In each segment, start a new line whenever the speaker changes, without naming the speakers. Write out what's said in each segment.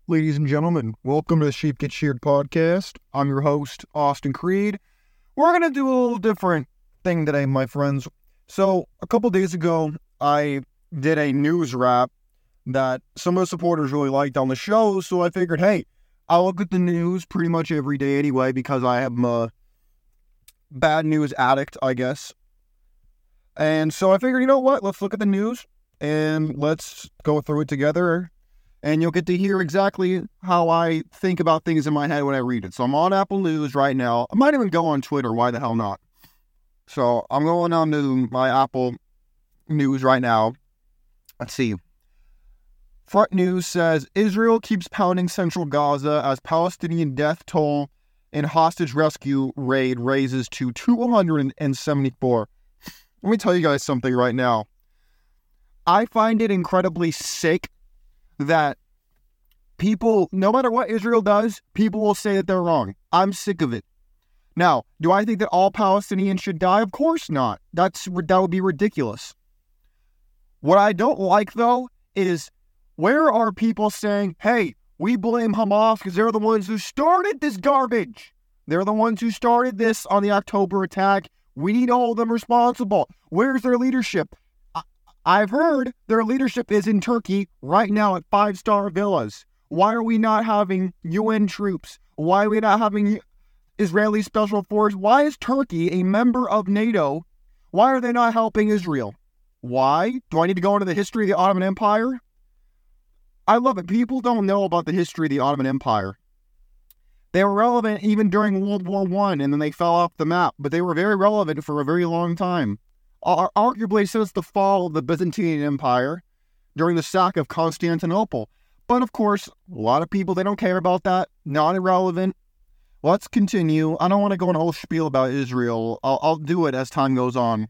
Ladies and gentlemen, welcome to the Sheep Get Sheared podcast. I'm your host, Austin Creed. We're going to do a little different thing today, my friends. So, a couple days ago, I did a news wrap that some of the supporters really liked on the show, so I figured, hey, I'll look at the news pretty much every day anyway, because I am a bad news addict, I guess. And so I figured, you know what, let's look at the news, and let's go through it together. And you'll get to hear exactly how I think about things in my head when I read it. So I'm on Apple News right now. I might even go on Twitter. Why the hell not? So I'm going on to my Apple News right now. Let's see. Front News says, Israel keeps pounding central Gaza as Palestinian death toll in hostage rescue raid raises to 274. Let me tell you guys something right now. I find it incredibly sick that people, no matter what Israel does, people will say that they're wrong. I'm sick of it. Now, do I think that all Palestinians should die? Of course not. That would be ridiculous. What I don't like, though, is where are people saying, hey, we blame Hamas because they're the ones who started this garbage. They're the ones who started this on the October attack. We need to hold them responsible. Where's their leadership? I've heard their leadership is in Turkey right now at 5-star villas. Why are we not having UN troops? Why are we not having Israeli special force? Why is Turkey a member of NATO? Why are they not helping Israel? Why? Do I need to go into the history of the Ottoman Empire? I love it. People don't know about the history of the Ottoman Empire. They were relevant even during World War I, and then they fell off the map. But they were very relevant for a very long time. Arguably since the fall of the Byzantine Empire during the sack of Constantinople. But of course, a lot of people, they don't care about that. Not irrelevant. Let's continue. I don't want to go on a whole spiel about Israel. I'll do it as time goes on.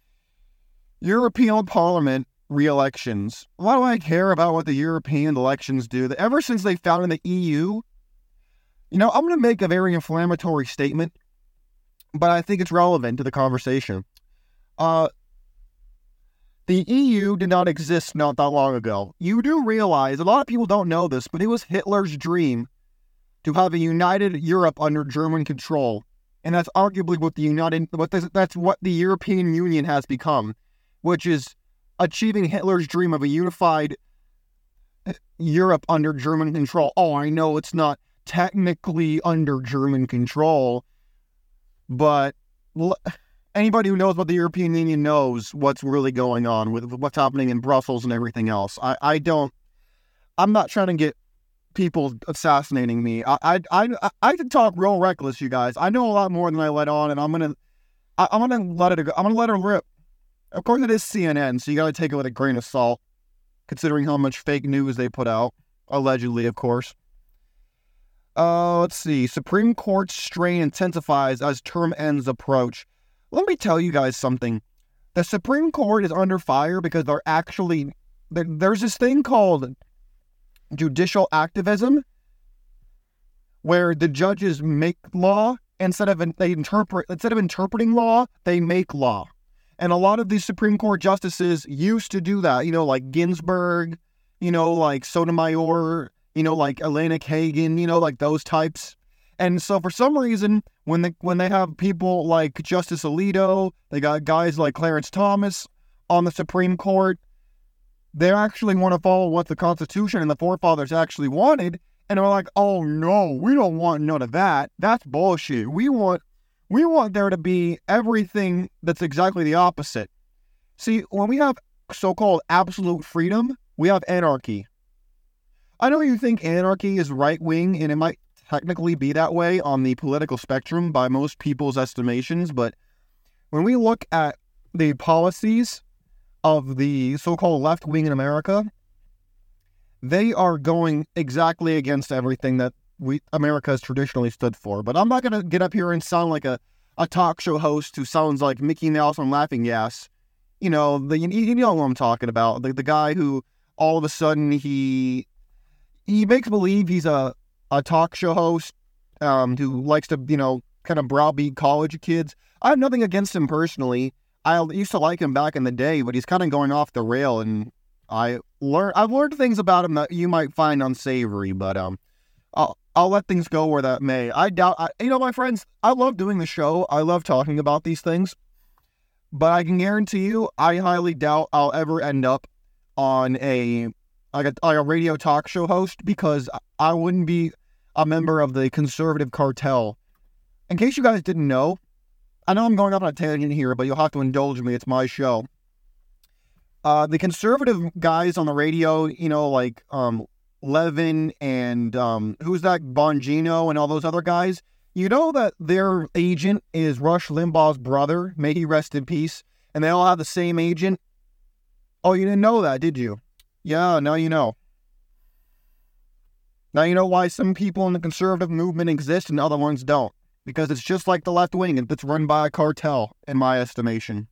European Parliament re-elections. Why do I care about what the European elections do? Ever since they founded the EU, I'm going to make a very inflammatory statement, but I think it's relevant to the conversation. The EU did not exist not that long ago. You do realize, a lot of people don't know this, but it was Hitler's dream to have a united Europe under German control. And that's arguably that's what the European Union has become, which is achieving Hitler's dream of a unified Europe under German control. Oh, I know it's not technically under German control, but anybody who knows about the European Union knows what's really going on with what's happening in Brussels and everything else. I'm not trying to get people assassinating me. I can talk real reckless, you guys. I know a lot more than I let on, and I'm gonna let it go. I'm gonna let her rip. Of course, it is CNN, so you gotta take it with a grain of salt, considering how much fake news they put out, allegedly, of course. Let's see. Supreme Court strain intensifies as term ends approach. Let me tell you guys something. The Supreme Court is under fire because there's this thing called judicial activism, where the judges make law instead of interpreting law, they make law. And a lot of these Supreme Court justices used to do that, like Ginsburg, like Sotomayor, like Elena Kagan, like those types. And so for some reason, when they have people like Justice Alito, they got guys like Clarence Thomas on the Supreme Court, they actually want to follow what the Constitution and the forefathers actually wanted, and they're like, oh no, we don't want none of that. That's bullshit. We want there to be everything that's exactly the opposite. See, when we have so-called absolute freedom, we have anarchy. I know you think anarchy is right-wing, and it might technically be that way on the political spectrum by most people's estimations, but when we look at the policies of the so-called left wing in America, they are going exactly against everything that America has traditionally stood for. But I'm not going to get up here and sound like a talk show host who sounds like Mickey Mouse on Laughing Gas. You know what I'm talking about. The guy who all of a sudden he makes believe he's a talk show host who likes to, kind of browbeat college kids. I have nothing against him personally. I used to like him back in the day, but he's kind of going off the rail, and I've learned things about him that you might find unsavory, but I'll let things go where that may. My friends, I love doing the show. I love talking about these things, but I can guarantee you, I highly doubt I'll ever end up on a radio talk show host, because I wouldn't be a member of the conservative cartel. In case you guys didn't know, I know I'm going off on a tangent here, but you'll have to indulge me. It's my show. The conservative guys on the radio, like Levin and who's that, Bongino and all those other guys, you know that their agent is Rush Limbaugh's brother, may he rest in peace, and they all have the same agent? Oh, you didn't know that, did you? Yeah, now you know. Now you know why some people in the conservative movement exist and other ones don't. Because it's just like the left wing, and it's run by a cartel, in my estimation.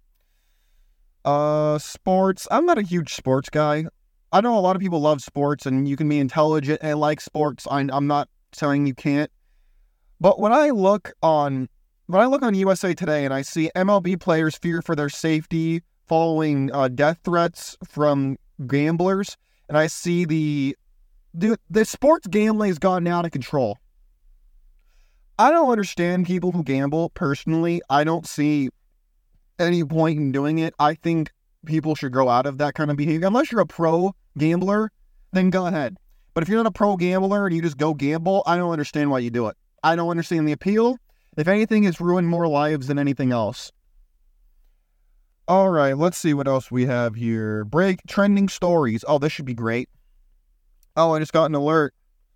Sports. I'm not a huge sports guy. I know a lot of people love sports, and you can be intelligent and like sports. I'm not saying you can't. But when I look on USA Today and I see MLB players fear for their safety following death threats from gamblers, and I see the sports gambling has gotten out of control. I don't understand people who gamble personally. I don't see any point in doing it. I think people should grow out of that kind of behavior. Unless you're a pro gambler, then go ahead. But if you're not a pro gambler and you just go gamble, I don't understand why you do it. I don't understand the appeal. If anything, it's ruined more lives than anything else. All right, let's see what else we have here. Break trending stories. Oh, this should be great. Oh, I just got an alert.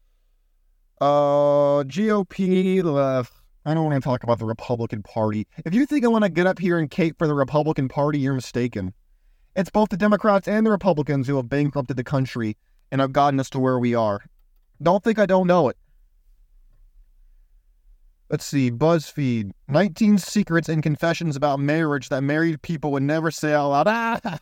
GOP left. I don't want to talk about the Republican Party. If you think I want to get up here and cape for the Republican Party, you're mistaken. It's both the Democrats and the Republicans who have bankrupted the country and have gotten us to where we are. Don't think I don't know it. Let's see, BuzzFeed. 19 secrets and confessions about marriage that married people would never say out loud.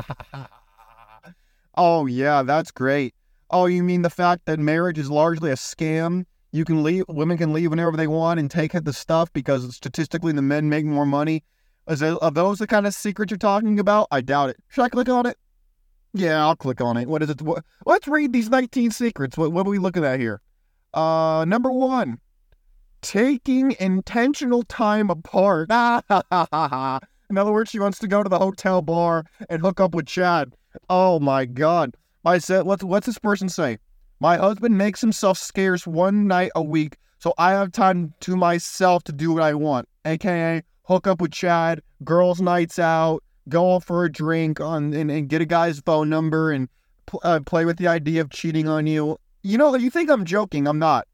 Oh, yeah, that's great. Oh, you mean the fact that marriage is largely a scam? Women can leave whenever they want and take the stuff because statistically the men make more money? Are those the kind of secrets you're talking about? I doubt it. Should I click on it? Yeah, I'll click on it. What is it? Let's read these 19 secrets. What are we looking at here? Number 1. Taking intentional time apart. In other words, she wants to go to the hotel bar and hook up with Chad. Oh my God. I said, what's this person say? My husband makes himself scarce one night a week, so I have time to myself to do what I want. AKA, hook up with Chad, girls' nights out, go for a drink and get a guy's phone number and play with the idea of cheating on you. You think I'm joking. I'm not.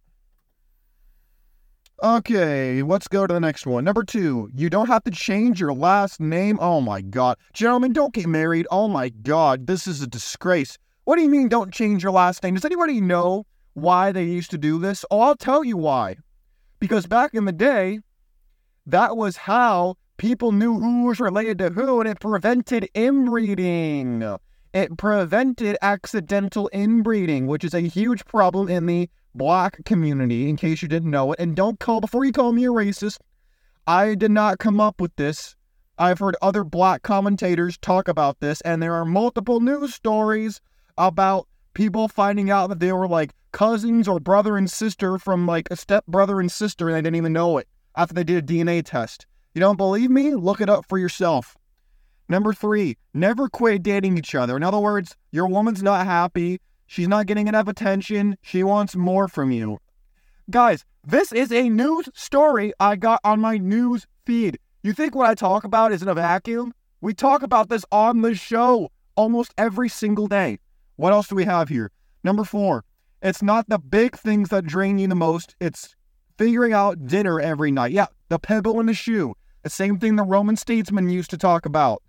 Okay, let's go to the next one. Number 2, you don't have to change your last name. Oh my God. Gentlemen, don't get married. Oh my God, this is a disgrace. What do you mean don't change your last name? Does anybody know why they used to do this? Oh, I'll tell you why. Because back in the day, that was how people knew who was related to who, and it prevented inbreeding. It prevented accidental inbreeding, which is a huge problem in the Black community, in case you didn't know it. And before you call me a racist, I did not come up with this. I've heard other Black commentators talk about this, and there are multiple news stories about people finding out that they were like cousins or brother and sister from like a step brother and sister, and they didn't even know it after they did a DNA test. You don't believe me? Look it up for yourself. Number 3, never quit dating each other. In other words, your woman's not happy. She's not getting enough attention. She wants more from you. Guys, this is a news story I got on my news feed. You think what I talk about is in a vacuum? We talk about this on the show almost every single day. What else do we have here? Number 4, it's not the big things that drain you the most. It's figuring out dinner every night. Yeah, the pebble in the shoe. The same thing the Roman statesman used to talk about.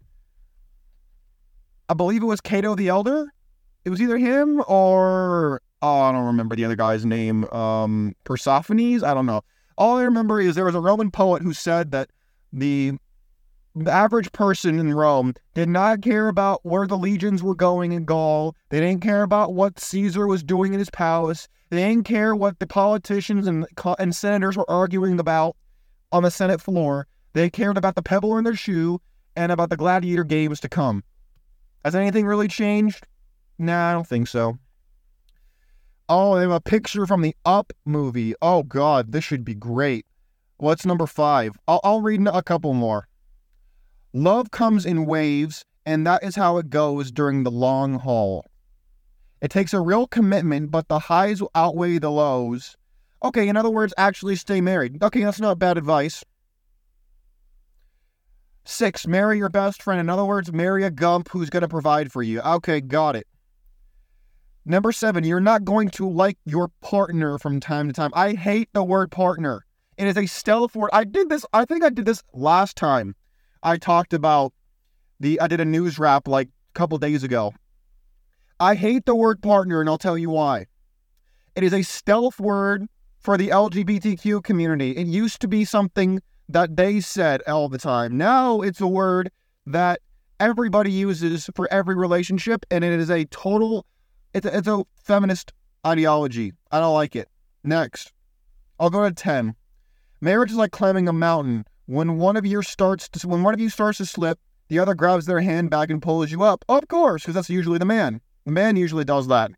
I believe it was Cato the Elder. It was either him or, I don't remember the other guy's name. Persophanes? I don't know. All I remember is there was a Roman poet who said that the average person in Rome did not care about where the legions were going in Gaul. They didn't care about what Caesar was doing in his palace. They didn't care what the politicians and senators were arguing about on the Senate floor. They cared about the pebble in their shoe and about the gladiator games to come. Has anything really changed? Nah, I don't think so. Oh, they have a picture from the Up movie. Oh, God, this should be great. What's number 5? I'll read a couple more. Love comes in waves, and that is how it goes during the long haul. It takes a real commitment, but the highs will outweigh the lows. Okay, in other words, actually stay married. Okay, that's not bad advice. 6, marry your best friend. In other words, marry a gump who's going to provide for you. Okay, got it. Number 7, you're not going to like your partner from time to time. I hate the word partner. It is a stealth word. I think I did this last time. I talked about I did a news wrap like a couple days ago. I hate the word partner, and I'll tell you why. It is a stealth word for the LGBTQ community. It used to be something that they said all the time. Now it's a word that everybody uses for every relationship, and it is a total... It's a feminist ideology. I don't like it. Next. I'll go to 10. Marriage is like climbing a mountain. When one of you starts to slip, the other grabs their hand back and pulls you up. Of course, because that's usually the man. The man usually does that.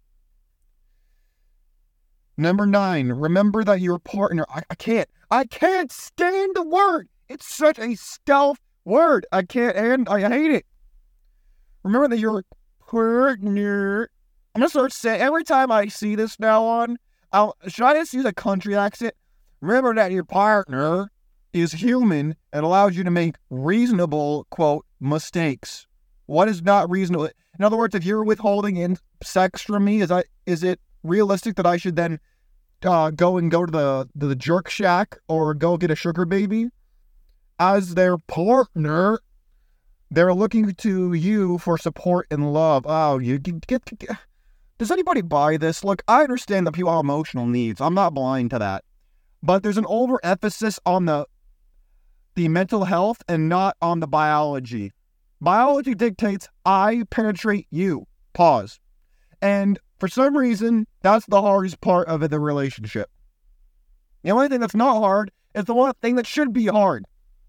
Number 9. Remember that your partner... I can't stand the word. It's such a stealth word. I hate it. Remember that your partner... I'm going to start saying, every time I see this now on, should I just use a country accent? Remember that your partner is human and allows you to make reasonable, quote, mistakes. What is not reasonable? In other words, if you're withholding in sex from me, is it realistic that I should then go to the jerk shack or go get a sugar baby? As their partner, they're looking to you for support and love. Oh, you get... Does anybody buy this? Look, I understand that people have emotional needs. I'm not blind to that. But there's an overemphasis on the mental health and not on the biology. Biology dictates I penetrate you. Pause. And for some reason, that's the hardest part of the relationship. The only thing that's not hard is the one thing that should be hard.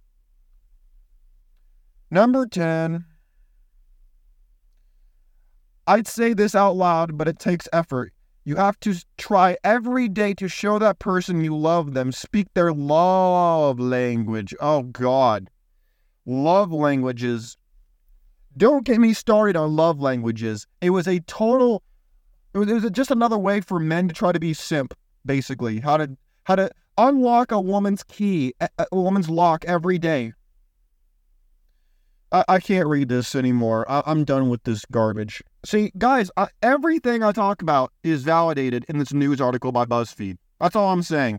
Number 10. I'd say this out loud, but it takes effort. You have to try every day to show that person you love them. Speak their love language. Oh, God. Love languages. Don't get me started on love languages. It was just another way for men to try to be simp, basically. How to unlock a woman's key, a woman's lock every day. I can't read this anymore. I'm done with this garbage. See, guys, everything I talk about is validated in this news article by BuzzFeed. That's all I'm saying.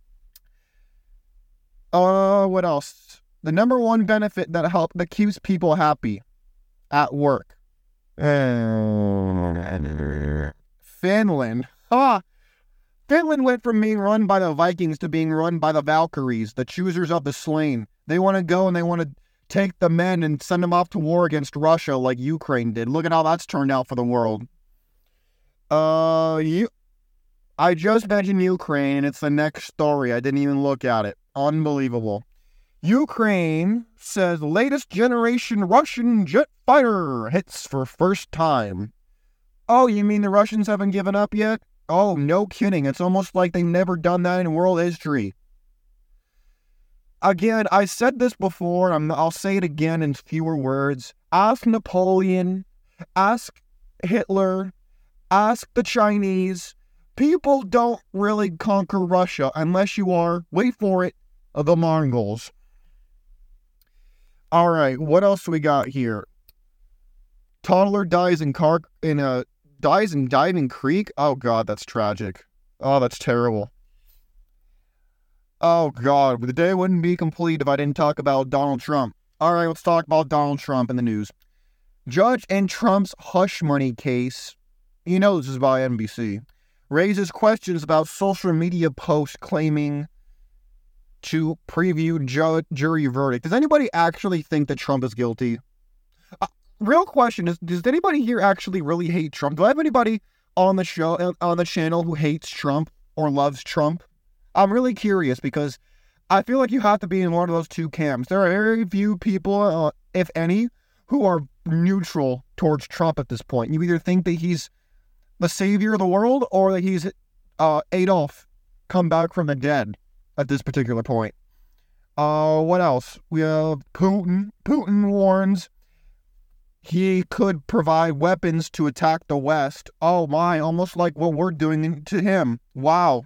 What else? The number one benefit that keeps people happy at work. Finland. Finland went from being run by the Vikings to being run by the Valkyries, the choosers of the slain. They want to go and they want to take the men and send them off to war against Russia like Ukraine did. Look at how that's turned out for the world. I just mentioned Ukraine, and it's the next story. I didn't even look at it. Unbelievable. Ukraine says latest generation Russian jet fighter hits for first time. Oh, you mean the Russians haven't given up yet? Oh, no kidding. It's almost like they've never done that in world history. Again, I said this before, I'll say it again in fewer words. Ask Napoleon, ask Hitler, ask the Chinese. People don't really conquer Russia unless you are, wait for it, the Mongols. All right, what else we got here? Toddler dies in diving creek? Oh, God, that's tragic. Oh, that's terrible. Oh, God, the day wouldn't be complete if I didn't talk about Donald Trump. All right, let's talk about Donald Trump in the news. Judge in Trump's hush money case, you know this is by NBC, raises questions about social media posts claiming to preview jury verdict. Does anybody actually think that Trump is guilty? Real question is, does anybody here actually really hate Trump? Do I have anybody on the show, on the channel who hates Trump or loves Trump? I'm really curious because I feel like you have to be in one of those two camps. There are very few people, if any, who are neutral towards Trump at this point. You either think that he's the savior of the world or that he's Adolf come back from the dead at this particular point. What else? We have Putin. Putin warns he could provide weapons to attack the West. Oh my, almost like what we're doing to him. Wow,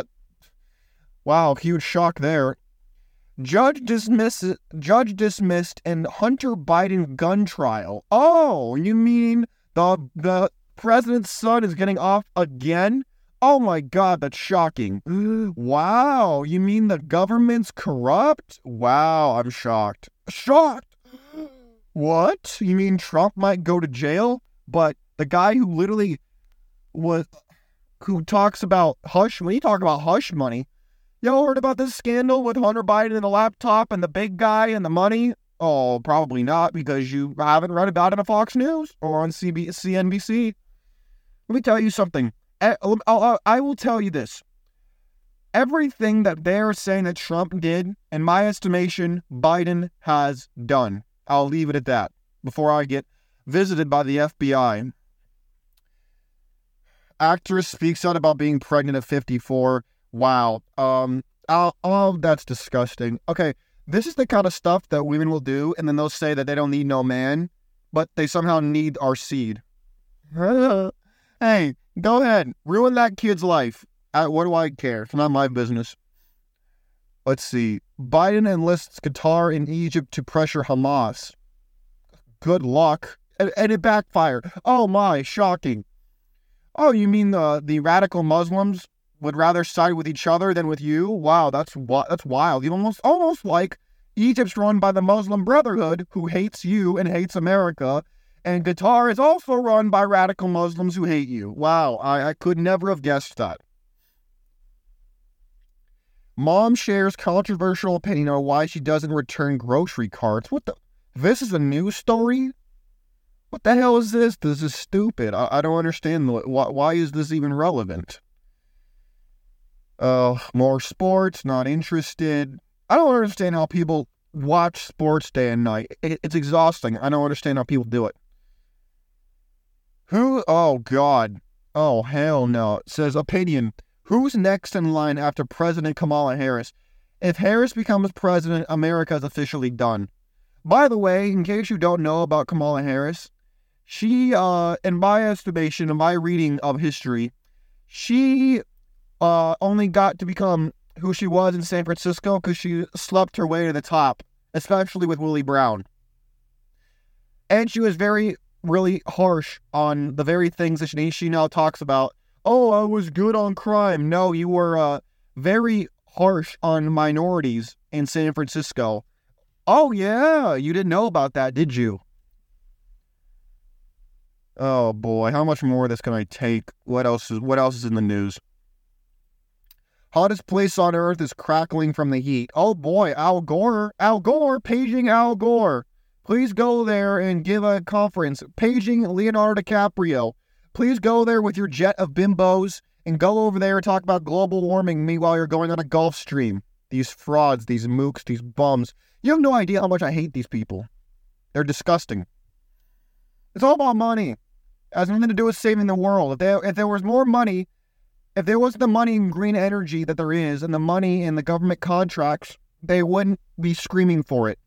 huge shock there. Judge dismissed in Hunter Biden gun trial. Oh, you mean the president's son is getting off again? Oh my God, that's shocking. Wow, you mean the government's corrupt? Wow, I'm shocked. Shocked! What? You mean Trump might go to jail? But the guy who literally who talks about when you talk about hush money, y'all heard about this scandal with Hunter Biden and the laptop and the big guy and the money? Oh, probably not, because you haven't read about it on Fox News or on CNBC. Let me tell you something. I will tell you this. Everything that they're saying that Trump did, in my estimation, Biden has done. I'll leave it at that before I get visited by the FBI. Actress speaks out about being pregnant at 54. Wow. That's disgusting. Okay, this is the kind of stuff that women will do, and then they'll say that they don't need no man, but they somehow need our seed. Hey, go ahead. Ruin that kid's life. What do I care? It's not my business. Let's see. Biden enlists Qatar and Egypt to pressure Hamas. Good luck. And it backfired. Oh my, shocking. Oh, you mean the radical Muslims would rather side with each other than with you? Wow, that's wild. You almost like Egypt's run by the Muslim Brotherhood, who hates you and hates America, and Qatar is also run by radical Muslims who hate you. Wow, I could never have guessed that. Mom shares controversial opinion on why she doesn't return grocery carts. What the? This is a news story? What the hell is this? This is stupid. I don't understand. Why is this even relevant? More sports, not interested. I don't understand how people watch sports day and night. It's exhausting. I don't understand how people do it. Oh God. Oh, hell no. It says opinion. Who's next in line after President Kamala Harris? If Harris becomes president, America is officially done. By the way, in case you don't know about Kamala Harris, she, in my estimation, in my reading of history, she only got to become who she was in San Francisco because she slept her way to the top, especially with Willie Brown. And she was really harsh on the very things that she now talks about. Oh, I was good on crime. No, you were very harsh on minorities in San Francisco. Oh, yeah, you didn't know about that, did you? Oh, boy, how much more of this can I take? What else is in the news? Hottest place on earth is crackling from the heat. Oh, boy, Al Gore, paging Al Gore. Please go there and give a conference. Paging Leonardo DiCaprio. Please go there with your jet of bimbos and go over there and talk about global warming meanwhile you're going on a Gulf Stream. These frauds, these mooks, these bums. You have no idea how much I hate these people. They're disgusting. It's all about money. It has nothing to do with saving the world. If there was more money, if there was the money in green energy that there is and the money in the government contracts, they wouldn't be screaming for it.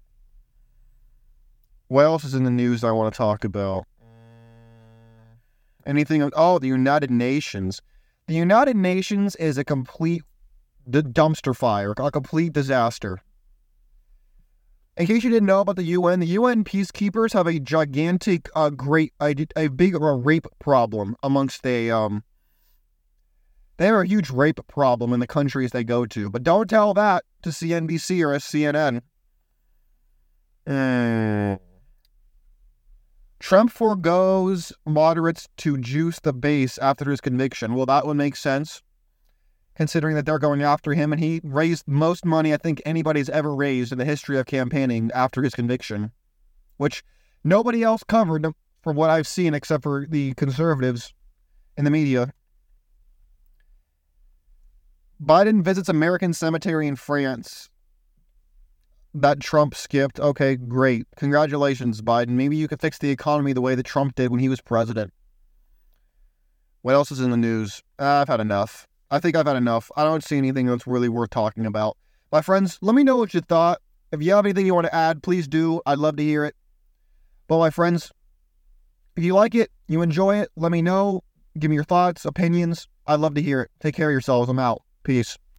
What else is in the news I want to talk about? Anything? Oh, the United Nations. The United Nations is a complete dumpster fire, a complete disaster. In case you didn't know about the UN peacekeepers have a gigantic, big rape problem amongst they have a huge rape problem in the countries they go to. But don't tell that to CNBC or CNN. Trump forgoes moderates to juice the base after his conviction. Well, that would make sense, considering that they're going after him, and he raised most money I think anybody's ever raised in the history of campaigning after his conviction, which nobody else covered from what I've seen except for the conservatives in the media. Biden visits American cemetery in France. that Trump skipped. Okay, great. Congratulations, Biden. Maybe you could fix the economy the way that Trump did when he was president. What else is in the news? I've had enough. I think I've had enough. I don't see anything that's really worth talking about. My friends, let me know what you thought. If you have anything you want to add, please do. I'd love to hear it. But my friends, if you like it, you enjoy it, let me know. Give me your thoughts, opinions. I'd love to hear it. Take care of yourselves. I'm out. Peace.